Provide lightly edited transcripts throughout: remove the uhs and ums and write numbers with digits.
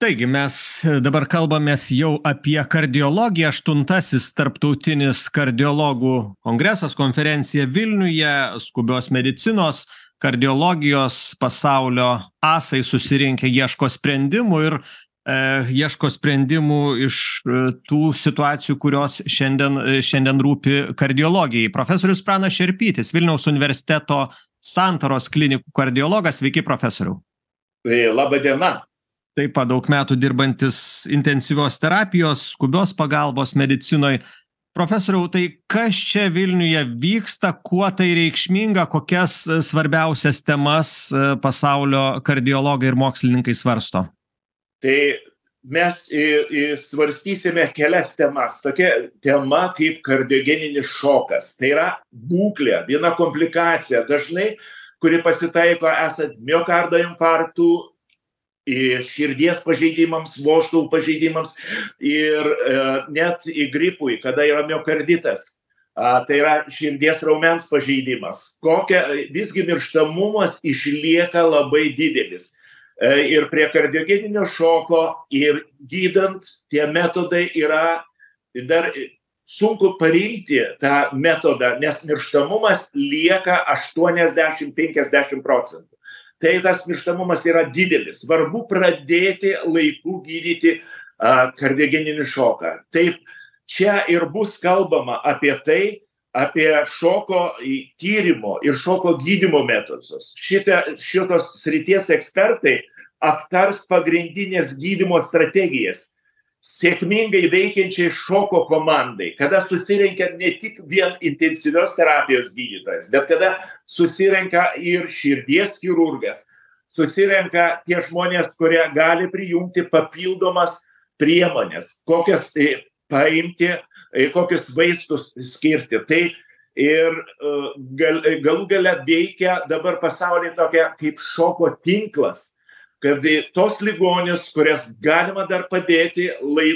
Taigi mes dabar kalbamės jau apie kardiologiją. 8. Tarptautinis kardiologų kongresas, konferencija Vilniuje, skubios medicinos, kardiologijos pasaulio asai susirinkę ieško sprendimų ir ieško sprendimų iš tų situacijų, kurios šiandien rūpi kardiologijai. Profesorius Pranas Šerpytis, Vilniaus universiteto Santaros klinikų kardiologas. Sveiki, profesoriau. Labą dieną. Taip pat daug metų dirbantis intensyvios terapijos, skubios pagalbos medicinoje. Profesoriau, tai kas čia Vilniuje vyksta, kuo tai reikšminga, kokias svarbiausias temas pasaulio kardiologai ir mokslininkai svarsto? Tai mes svarstysime kelias temas. Tokia tema kaip kardiogeninis šokas. Tai yra būklė, viena komplikacija dažnai, kuri pasitaiko esant miokardo infarktų, širdies pažeidimams, vožtuvų pažeidimams ir net gripui, kada yra miokarditas. Tai yra širdies raumens pažeidimas. Visgi mirštamumas išlieka labai didelis. Ir prie kardiogeninio šoko ir gydant tie metodai yra dar sunku parinkti tą metodą, nes mirštamumas lieka 80–50%. Tai tas mirštamumas yra didelis. Svarbu pradėti laiku gydyti kardiogeninį šoką. Taip, čia ir bus kalbama apie tai, apie šoko tyrimo ir šoko gydymo metodus. Šitos srities ekspertai aptars pagrindinės gydymo strategijas sėkmingai veikiančiai šoko komandai, kada susirenka ne tik vien intensyvios terapijos gydytojas, bet kada susirenka ir širdies chirurgas, susirenka tie žmonės, kurie gali prijungti papildomas priemonės, kokias paimti, kokius vaistus skirti. Tai ir galų gale veikia dabar pasaulyje tokia kaip šoko tinklas, kad tos ligonius, kurias galima dar padėti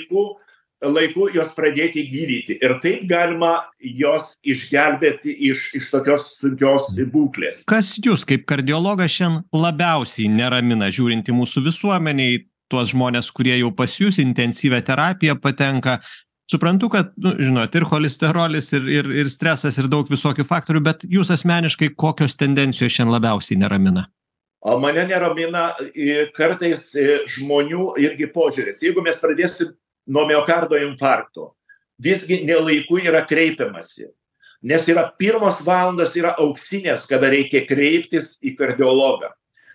laiku jos pradėti gydyti. Ir taip galima jos išgelbėti iš tokios sunkios būklės. Kas jūs kaip kardiologas šiandien labiausiai neramina, žiūrint į mūsų visuomenę, į tuos žmonės, kurie jau pas jūs intensyvią terapiją patenka? Suprantu, kad, žinot, ir cholesterolis, ir stresas, ir daug visokių faktorių, bet jūs asmeniškai kokios tendencijos šiandien labiausiai neramina? O mane neramina kartais žmonių irgi požiūris. Jeigu mes pradėsim nuo miokardo infarkto, visgi nelaiku yra kreipiamasi. Nes yra pirmos valandos yra auksinės, kada reikia kreiptis į kardiologą.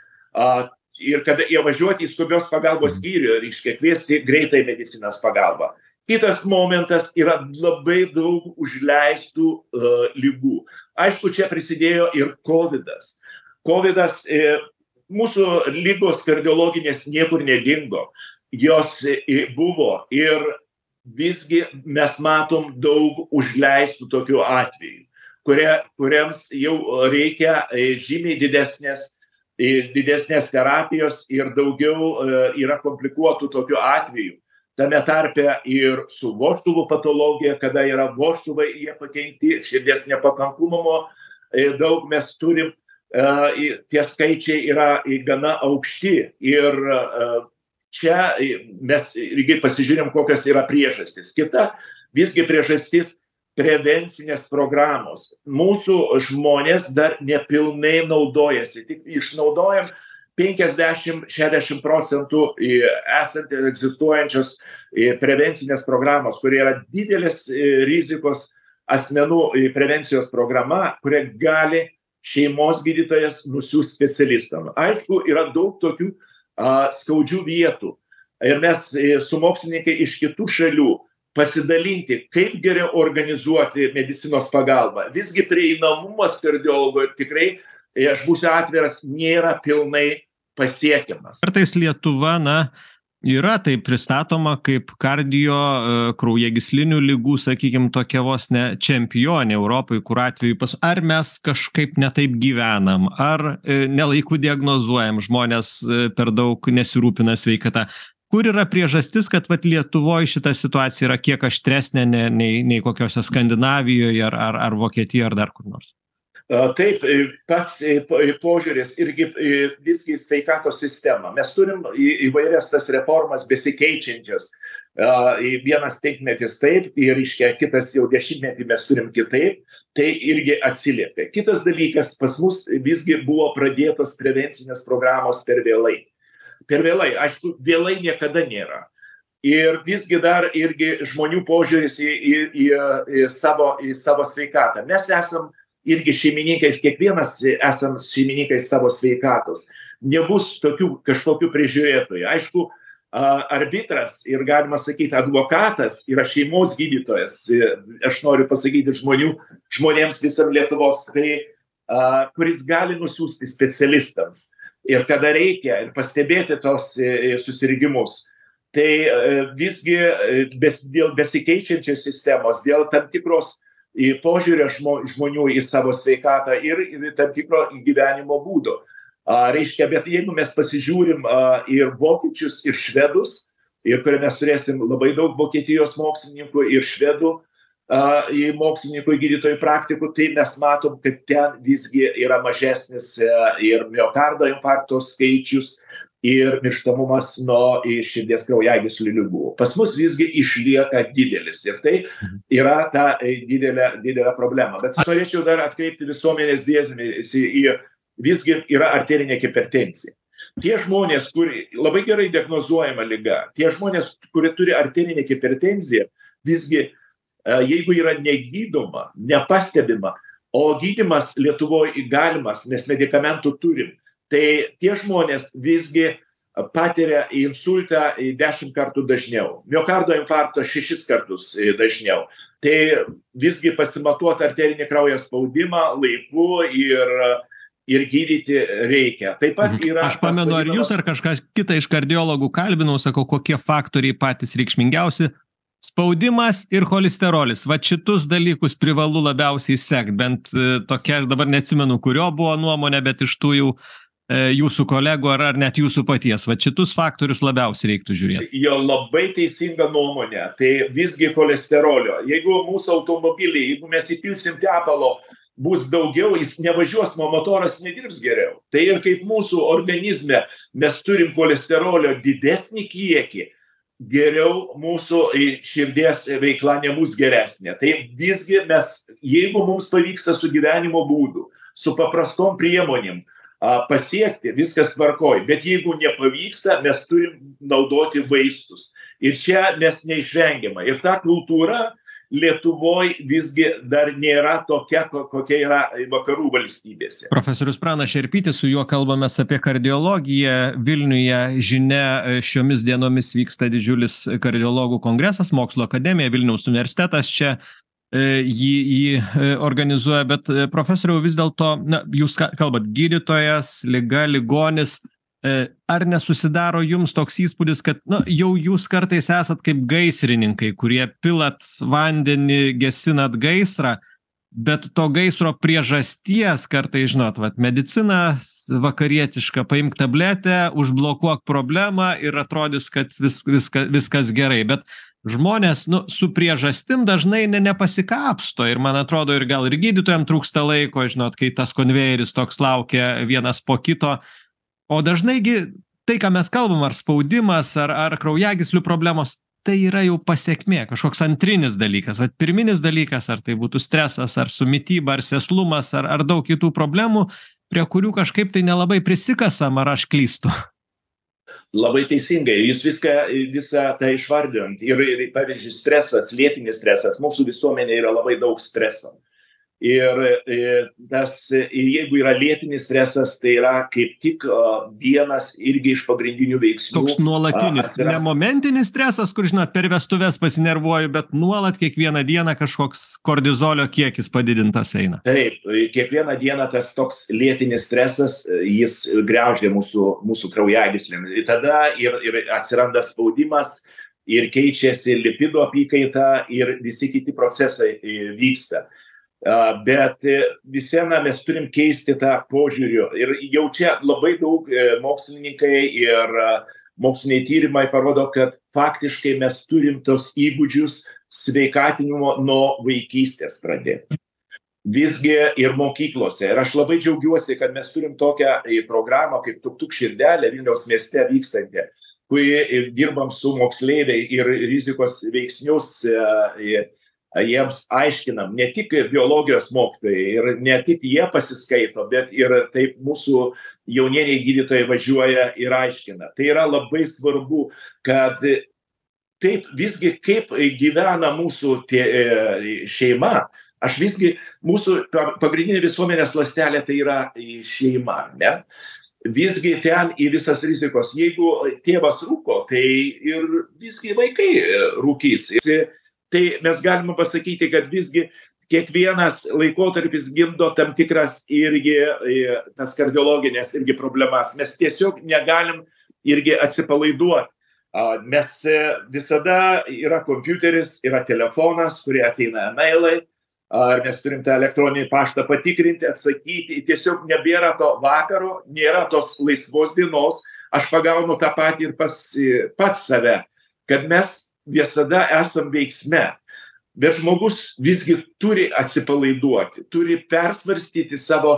Ir kada važiuoti į skubios pagalbos skyrių, reiškia kviesti greitai medicinos pagalbą. Kitas momentas yra labai daug užleistų ligų. Aišku, čia prisidėjo ir Covidas. Covidas, mūsų lygos kardiologinės niekur nedingo, jos buvo ir visgi mes matom daug užleistų tokių atvejų, kuriems jau reikia žymiai didesnės terapijos ir daugiau yra komplikuotų tokių atvejų. Tame tarpe ir su vožtuvų patologija, kada yra vožtuvai, jie pakenkti, širdies nepakankamumo daug mes turim. Tie skaičiai yra gana aukšti ir čia mes irgi pasižiūrėjom, kokios yra priežastys. Kita visgi priežastis prevencinės programos. Mūsų žmonės dar nepilnai naudojasi, tik išnaudojam 50–60% esant egzistuojančios prevencinės programos, kurie yra didelės rizikos asmenų prevencijos programa, kurie gali šeimos gydytojas nusiųs specialistam. Aišku, yra daug tokių skaudžių vietų. Ir mes su mokslininkai iš kitų šalių pasidalinti, kaip geriau organizuoti medicinos pagalbą. Visgi prieinamumas kardiologo tikrai, aš būsiu atviras, nėra pilnai pasiekiamas. Kartais Lietuva, yra tai pristatoma kaip kraujagyslinių ligų, sakykim, tokia vos ne čempionė Europai, kur atveju ar mes kažkaip netaip gyvenam, ar nelaikų diagnozuojam, žmonės per daug nesirūpina sveikata. Kur yra priežastis, kad Lietuvoje šita situacija yra kiek aštresnė nei kokiose Skandinavijoje ar Vokietijoje ar dar kur nors? Taip, pats požiūris irgi visgi sveikatos sistema. Mes turim įvairias tas reformas besikeičiančias. Vienas penkmetis taip, ir reiškia, kitas jau dešimtmetį mes turim kitaip, tai irgi atsiliepia. Kitas dalykas, pas mus visgi buvo pradėtos prevencinės programos per vėlai. Per vėlai, aišku, vėlai niekada nėra. Ir visgi dar irgi žmonių požiūris į savo sveikatą. Mes esam irgi šeimininkai, kiekvienas esam šeimininkai savo sveikatos. Nebus tokių kažkokių prižiūrėtojų. Aišku, arbitras ir galima sakyti advokatas yra šeimos gydytojas. Aš noriu pasakyti žmonėms visam Lietuvos, kuris gali nusiųsti specialistams. Ir kada reikia, ir pastebėti tos susirgimus. Tai visgi dėl besikeičiančios sistemos, dėl tam tikros požiūrio žmonių į savo sveikatą ir tam tikro gyvenimo būdo. Reiškia, bet jeigu mes pasižiūrim ir vokiečius, ir švedus, ir kurie mes turėsim labai daug Vokietijos mokslininkų ir švedų mokslininkų, gydytojų, praktikų, tai mes matom, kad ten visgi yra mažesnis ir miokardo infarkto skaičius, ir mirštamumas nuo širdies kraujagyslių ligų. Pas mus visgi išlieka didelis ir tai yra ta didelė problema. Bet norėčiau dar atkreipti visuomenės dėmesį į visgi yra arterinė hipertenzija. Tie žmonės, kurie labai gerai diagnozuojama liga, tie žmonės, kurie turi arterinę hipertenziją, visgi jeigu yra negydoma, nepastebima, o gydymas Lietuvoje galimas, mes medikamentų turim, tai tie žmonės visgi patiria insultą 10 kartų dažniau, miokardo infarktą 6 kartus dažniau. Tai visgi pasimatuoti arterinį kraujo spaudimą laiku ir gydyti reikia. Taip pat yra... Aš pamenu, ar jūs ar kažkas kitą iš kardiologų kalbinau, sakau, kokie faktoriai patys reikšmingiausi. Spaudimas ir cholesterolis. Va šitus dalykus privalu labiausiai sekti. Bent tokia, dabar neatsimenu, kurio buvo nuomonė, bet iš tų jau jūsų kolegų ar net jūsų paties. Va šitus faktorius labiausiai reiktų žiūrėti. Jo labai teisinga nuomonė. Tai visgi cholesterolio. Jeigu mūsų automobiliai, jeigu mes įpilsim tepalo, bus daugiau, jis nevažiuos, motoras nedirbs geriau. Tai ir kaip mūsų organizme mes turim cholesterolio didesnį kiekį, geriau mūsų širdies veikla nebus geresnė. Tai visgi mes, jeigu mums pavyksta su gyvenimo būdu, su paprastom priemonėm pasiekti, viskas tvarkoj. Bet jeigu nepavyksta, mes turim naudoti vaistus. Ir čia mes neišvengiama. Ir ta kultūra Lietuvoje visgi dar nėra tokia, kokia yra vakarų valstybėse. Profesorius Pranas Šerpytis, su juo kalbamės apie kardiologiją. Vilniuje, žinia, šiomis dienomis vyksta didžiulis kardiologų kongresas, Mokslo akademija, Vilniaus universitetas čia jį organizuoja. Bet profesoriau, vis dėlto, jūs kalbat gydytojas, liga, ligonis. Ar nesusidaro jums toks įspūdis, kad jau jūs kartais esat kaip gaisrininkai, kurie pilat vandenį, gesinat gaisrą, bet to gaisro priežasties kartais, žinot, medicina vakarietiška, paimk tabletę, užblokuok problemą ir atrodys, kad viskas gerai. Bet žmonės su priežastim dažnai nepasikapsto ir man atrodo, ir gal ir gydytojams trūksta laiko, žinot, kai tas konvejeris toks laukia vienas po kito. O dažnaigi tai, ką mes kalbam, ar spaudimas, ar kraujagyslių problemos, tai yra jau pasekmė, kažkoks antrinis dalykas. Pirminis dalykas, ar tai būtų stresas, ar su mityba, ar sėslumas, ar daug kitų problemų, prie kurių kažkaip tai nelabai prisikasam, ar aš klystu. Labai teisingai, jūs visą tai išvardijant. Ir pavyzdžiui, stresas, lėtinis stresas, mūsų visuomenė yra labai daug streso. Ir jeigu yra lėtinis stresas, tai yra kaip tik vienas irgi iš pagrindinių veiksnių. Toks nuolatinis, ne momentinis stresas, kur, žinot, per vestuves pasinervuoju, bet nuolat kiekvieną dieną kažkoks kortizolio kiekis padidintas eina. Taip, kiekvieną dieną tas toks lėtinis stresas, jis griaužia mūsų kraujagyslėm. Tada ir atsiranda spaudimas, ir keičiasi lipidų apykaita, ir visi kiti procesai vyksta. Bet visieną mes turim keisti tą požiūrį. Ir jau čia labai daug mokslininkai ir moksliniai tyrimai parodo, kad faktiškai mes turim tos įgūdžius sveikatinimo nuo vaikystės pradėti. visgi ir mokyklose. Ir aš labai džiaugiuosi, kad mes turim tokią programą kaip Tuk-tuk širdelė Vilniaus mieste vykstantį, kurį dirbam su moksleiviai ir rizikos veiksnius jiems aiškinam. Ne tik biologijos mokytojai ir ne tik jie pasiskaito, bet ir taip mūsų jaunėliai gydytojai važiuoja ir aiškina. Tai yra labai svarbu, kad taip visgi kaip gyvena mūsų šeima. Aš visgi, mūsų pagrindinė visuomenės ląstelė tai yra šeima, ne? Visgi ten į visas rizikos. Jeigu tėvas rūko, tai ir visgi vaikai rūkys. Tai mes galime pasakyti, kad visgi kiekvienas laikotarpis gimdo tam tikras irgi tas kardiologinės irgi problemas. Mes tiesiog negalim irgi atsipalaiduoti. Mes visada yra kompiuteris, yra telefonas, kurie ateina emailai. Ar mes turim tą elektroninį paštą patikrinti, atsakyti, tiesiog nebėra to vakaro, nėra tos laisvos dienos. Aš pagaunu tą patį ir pats save, kad mes visada esam veiksme. Bet žmogus visgi turi atsipalaiduoti, turi persvarstyti savo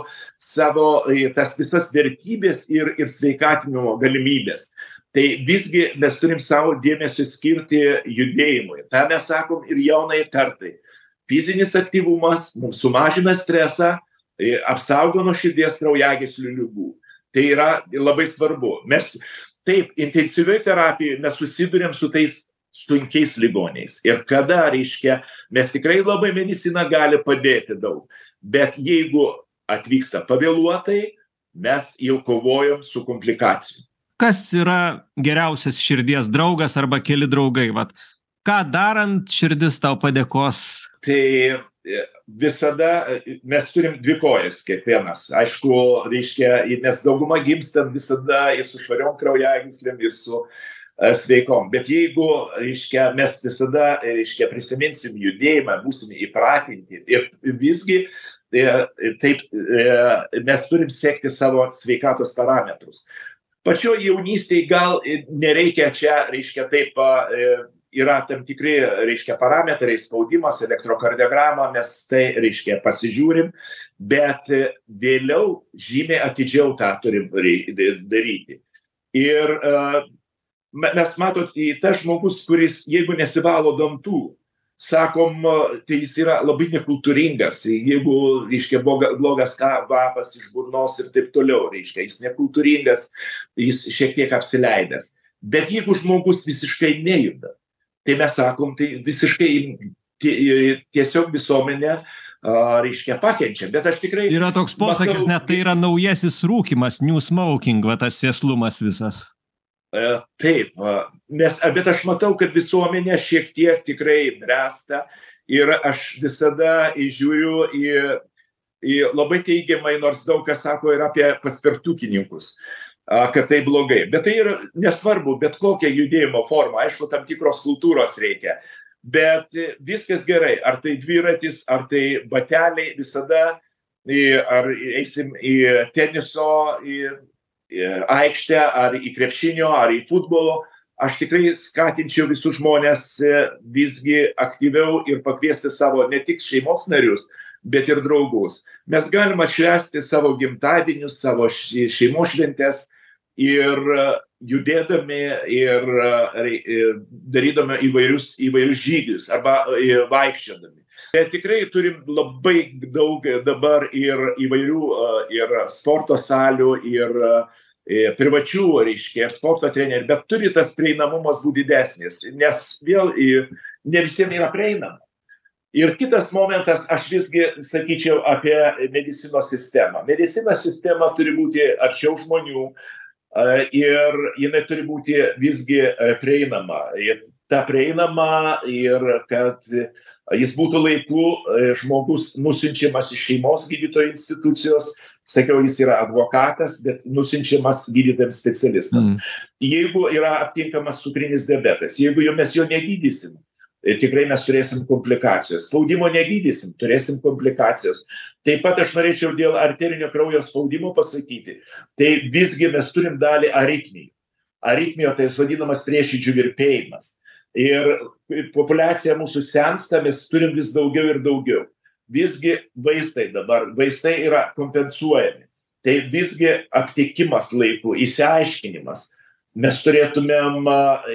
tas visas vertybės ir sveikatinimo galimybės. Tai visgi mes turim savo dėmesį skirti judėjimui. Ta mes sakom ir jaunai kartai. Fizinis aktyvumas mums sumažina stresą, apsaugo nuo širdies kraujagyslių ligų. Tai yra labai svarbu. Mes taip, intensyvioj terapijoje mes susiduriam su tais sunkiais ligoniais. Ir kada, reiškia, mes tikrai labai medicina gali padėti daug. Bet jeigu atvyksta pavėluotai, mes jau kovojam su komplikacijom. Kas yra geriausias širdies draugas arba keli draugai? Vat, ką darant širdis tau padėkos? Tai visada mes turim dvi kojas kiekvienas. Aišku, reiškia, nes dauguma gimstam visada ir su švariom kraujagyslėm, ir su sveikom. Bet jeigu, reiškia, mes visada, reiškia, prisiminsim judėjimą, būsim įpratinti ir visgi taip mes turim sekti savo sveikatos parametrus. Pačioj jaunystėje gal nereikia čia, reiškia, taip yra tam tikri, reiškia, parametrai, spaudimas, elektrokardiograma, mes tai, reiškia, pasižiūrim, bet vėliau žymiai atidžiau tą turim daryti. Ir mes matot, tas žmogus, kuris, jeigu nesivalo dantų, sakom, tai jis yra labai nekultūringas, jeigu, reiškia, blogas kvapas iš burnos ir taip toliau, reiškia, jis nekultūringas, jis šiek tiek apsileidęs. Bet jeigu žmogus visiškai nejuda, tai mes sakom, tai visiškai tiesiog visuomenė, reiškia, pakenčia. Bet aš tikrai... Yra toks posakis, net tai yra naujasis rūkymas, new smoking, va tas sėslumas visas. Taip, bet aš matau, kad visuomenė šiek tiek tikrai bręsta ir aš visada žiūriu į labai teigiamai, nors daug kas sako ir apie paspirtukininkus, kad tai blogai. Bet tai yra nesvarbu, bet kokia judėjimo forma, aišku, tam tikros kultūros reikia. Bet viskas gerai, ar tai dviratis, ar tai bateliai, visada, ar eisim į teniso, į aikštę, ar į krepšinio, ar į futbolo. Aš tikrai skatinčiau visus žmonės visgi aktyviau ir pakviesti savo ne tik šeimos narius, bet ir draugus. Mes galime švęsti savo gimtadienius, savo šeimos šventes ir judėdami ir darydami įvairius žygius arba vaikščiodami. Bet tikrai turim labai daug dabar ir įvairių ir sporto salių, ir privačių, reiškia, sporto trenerių, bet turi tas prieinamumas būti didesnis, nes vėl ne visiems yra prieinama. Ir kitas momentas, aš visgi sakyčiau apie medicinos sistemą. Medicinos sistema turi būti arčiau žmonių ir jinai turi būti visgi prieinama. Ir ta prieinama ir kad jis būtų laiku žmogus nusiunčiamas iš šeimos gydytojo institucijos, sakiau, jis yra advokatas, bet nusiunčiamas gydytojams specialistams. Jeigu yra aptinkamas cukrinis diabetas, jeigu mes jo negydysim, tikrai mes turėsim komplikacijos. Spaudimo negydysim, turėsim komplikacijos. Taip pat aš norėčiau dėl arterinio kraujo spaudimo pasakyti. Tai visgi mes turim dalį aritmijų. Aritmijo tai vadinamas prieširdžių virpėjimas. Ir populiacija mūsų sensta, mes turim vis daugiau ir daugiau. Visgi vaistai yra kompensuojami. Tai visgi aptikimas laiku, įsiaiškinimas. Mes turėtumėm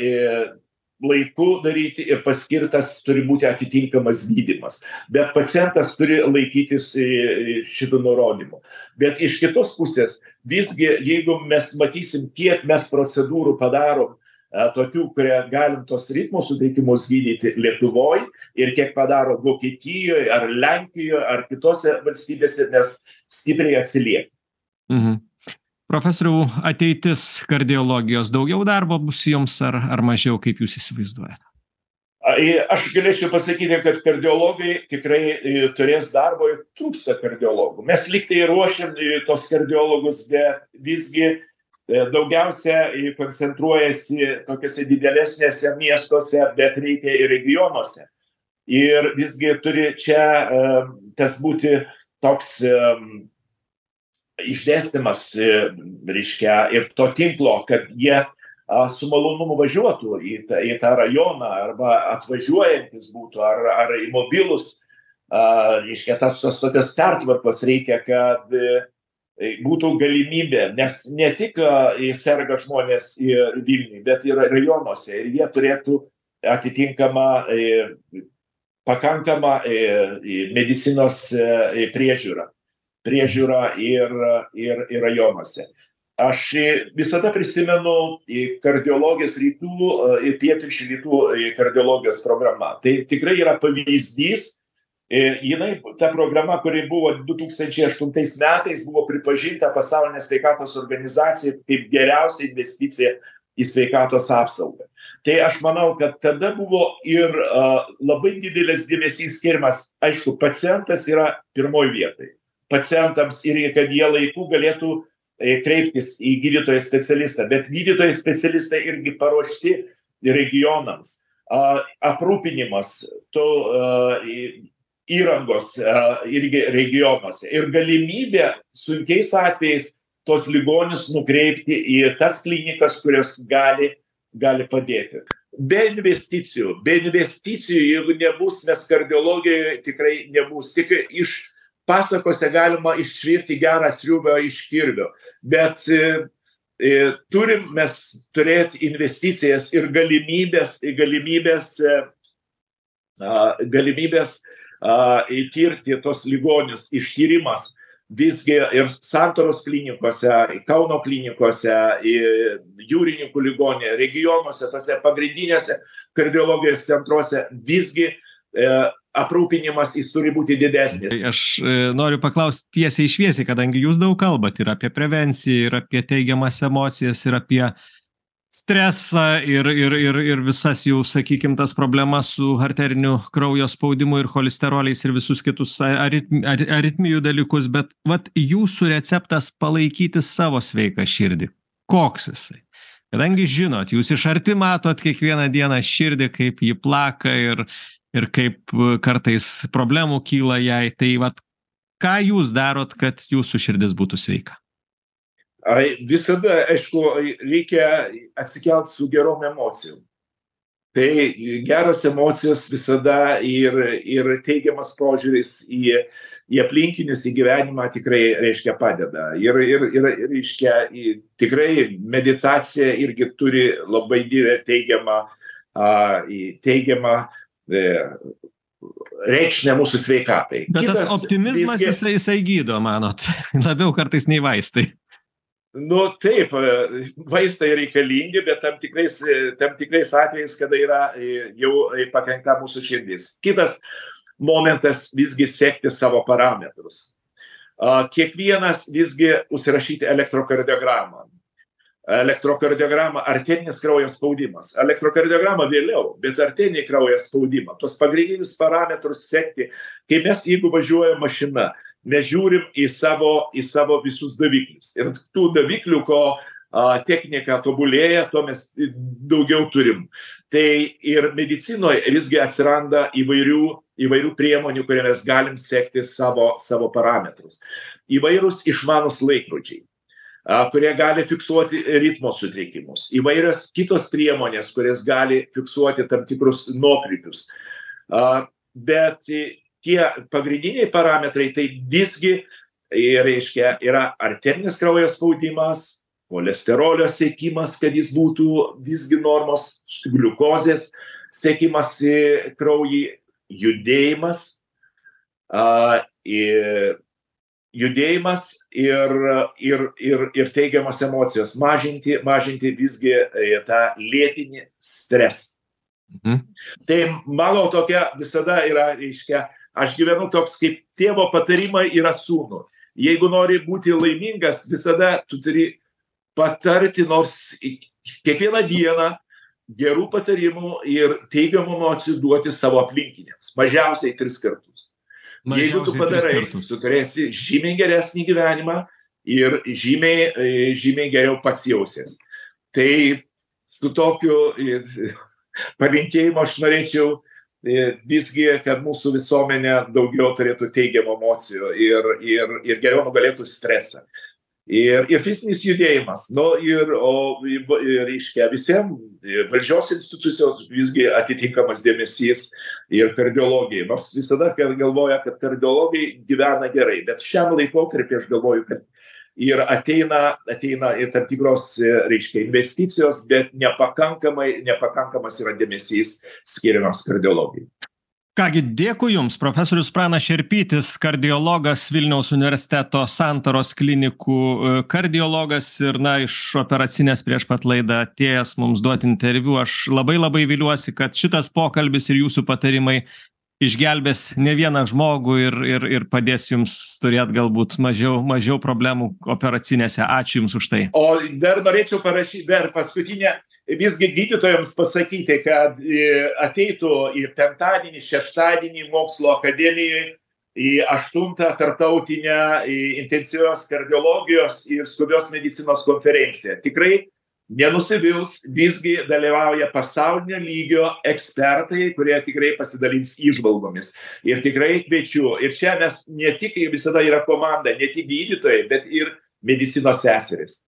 laiku daryti ir paskirtas turi būti atitinkamas gydymas. Bet pacientas turi laikytis šitų nurodymų. Bet iš kitos pusės, visgi, jeigu mes matysim, kiek mes procedūrų padarom, tokių, kurie galim tos ritmo sutrikimus gydyti Lietuvoje ir kiek padaro Vokietijoje ar Lenkijoje ar kitose valstybėse, mes stipriai atsiliekame. Profesoriau, ateitis kardiologijos, daugiau darbo bus jums ar mažiau, kaip jūs įsivaizduojate? Aš galėčiau pasakyti, kad kardiologai tikrai turės darbo ir trūksta kardiologų. Mes lygtai ruošiam tos kardiologus, bet visgi daugiausia koncentruojasi tokiuose didelesnėse miestuose, bet reikia ir regionuose. Ir visgi turi čia tas būti toks išdėstymas, reiškia, ir to tinklo, kad jie su malonumu važiuotų į tą rajoną arba atvažiuojantis būtų, ar mobilus, reiškia, tas tokios pertvarkos reikia, kad būtų galimybė, nes ne tik serga žmonės Vilniuje, bet ir rajonuose, ir jie turėtų atitinkamą pakankamą medicinos priežiūrą ir rajonuose. Aš visada prisimenu kardiologijos rytų ir pietryčių rytų kardiologijos programą. Tai tikrai yra pavyzdys. Ta programa, kuri buvo 2008 metais, buvo pripažinta Pasaulinė sveikatos organizacija kaip geriausia investicija į sveikatos apsaugą. Tai aš manau, kad tada buvo ir labai didelis dėmesys skiriamas. Aišku, pacientas yra pirmoje vietoje. Pacientams ir kad jie laiku galėtų kreiptis į gydytoją specialistą. Bet gydytojai specialistai irgi paruošti regionams. Aprūpinimas to įrangos irgi regionuose. Ir galimybė sunkiais atvejais tos ligonius nukreipti į tas klinikas, kurios gali padėti. Be investicijų, jeigu nebus, mes kardiologijoje tikrai nebus. Tik iš pasakose galima išvirti gerą sriubą iš kirvio. Bet turim mes turėti investicijas ir galimybės įtirti tos ligonius, ištyrimas visgi ir Santaros klinikose, Kauno klinikose, Jūrininkų ligoninėje, regionuose, tose pagrindinėse kardiologijos centruose visgi aprūpinimas jis turi būti didesnis. Aš noriu paklausti tiesiai šviesiai, kadangi jūs daug kalbat ir apie prevenciją, ir apie teigiamas emocijas, ir apie stresą, ir visas jau, sakykim, tas problemas su arteriniu kraujo spaudimu ir cholesteroliais ir visus kitus aritmijų dalykus, bet vat jūsų receptas palaikyti savo sveiką širdį. Koks jisai? Kadangi žinot, jūs iš arti matot kiekvieną dieną širdį, kaip ji plaka ir kaip kartais problemų kyla jai, tai vat ką jūs darot, kad jūsų širdis būtų sveika? Visada, aišku, reikia atsikelt su gerom emocijom. Tai geros emocijos visada ir teigiamas požiūris į aplinkinius, į gyvenimą tikrai, reiškia, padeda. Ir reiškia, tikrai meditacija irgi turi labai didelę teigiamą reikšmę mūsų sveikatai. Bet tas optimizmas jisai gydo, manot, labiau kartais nei vaistai. Nu taip, vaistai reikalingi, bet tam tikrais atvejais, kada yra jau pakenkta mūsų širdis. Kitas momentas visgi sekti savo parametrus. Kiekvienas visgi užsirašyti elektrokardiogramą. Arterinis kraujo spaudimas. Elektrokardiogramą vėliau, bet arterinį kraujo spaudimą. Tos pagrindinis parametrus sekti. Kai mes, jeigu važiuoja mašina, mes žiūrim į savo visus daviklius. Ir tų daviklių, ko technika tobulėja, to mes daugiau turim. Tai ir medicinoje visgi atsiranda įvairių priemonių, kurie mes galim sekti savo parametrus. Įvairūs išmanus laikrodžiai, kurie gali fiksuoti ritmo sutrikimus. Įvairios kitos priemonės, kurias gali fiksuoti tam tikrus nuokrypius. Bet tie pagrindiniai parametrai, tai visgi, reiškia, yra arterinis kraujo spaudimas, cholesterolio sekimas, kad jis būtų visgi normos, gliukozės sekimas kraujy, judėjimas, ir teigiamos emocijos, mažinti visgi tą lėtinį stresą. Tai mano tokia visada yra, reiškia, aš gyvenu toks, kaip tėvo patarimai yra sūnų. Jeigu nori būti laimingas, visada tu turi patarti nors kiekvieną dieną gerų patarimų ir teigiamų emocijų duoti savo aplinkiniams. Mažiausiai 3 kartus. Jeigu tu padarai, tu turėsi žymiai geresnį gyvenimą ir žymiai geriau pats jausies. Tai su tokiu palinkėjimu aš norėčiau visgi, kad mūsų visuomenė daugiau turėtų teigiamų emocijų ir geriau nugalėtų stresą. Ir fizinis judėjimas, reiškia, visiems valdžios institucijos visgi atitinkamas dėmesys ir kardiologijai. Nors visada galvoja, kad kardiologai gyvena gerai, bet šiam laikotarpį aš galvoju, kad ir ateina ir tam tikros, reiškia, investicijos, bet nepakankamas yra dėmesys skiriamas kardiologijai. Kągi, dėkui Jums, profesorius Pranas Šerpytis, kardiologas, Vilniaus universiteto Santaros klinikų kardiologas ir, iš operacinės prieš pat laidą atėjęs mums duoti interviu. Aš labai viliuosi, kad šitas pokalbis ir Jūsų patarimai išgelbės ne vieną žmogų ir padės Jums turėti galbūt mažiau problemų operacinėse. Ačiū Jums už tai. O dar norėčiau parašyti, paskutinę, visgi gydytojams pasakyti, kad ateitų į penktadienį, šeštadienį mokslo akademijoje į 8 tarptautinę intensyvios kardiologijos ir skubios medicinos konferenciją. Tikrai nenusivils, visgi dalyvauja pasaulinio lygio ekspertai, kurie tikrai pasidalins įžvalgomis. Ir tikrai kviečiu. Ir čia mes ne tik visada yra komanda, ne tik gydytojai, bet ir medicinos seserys.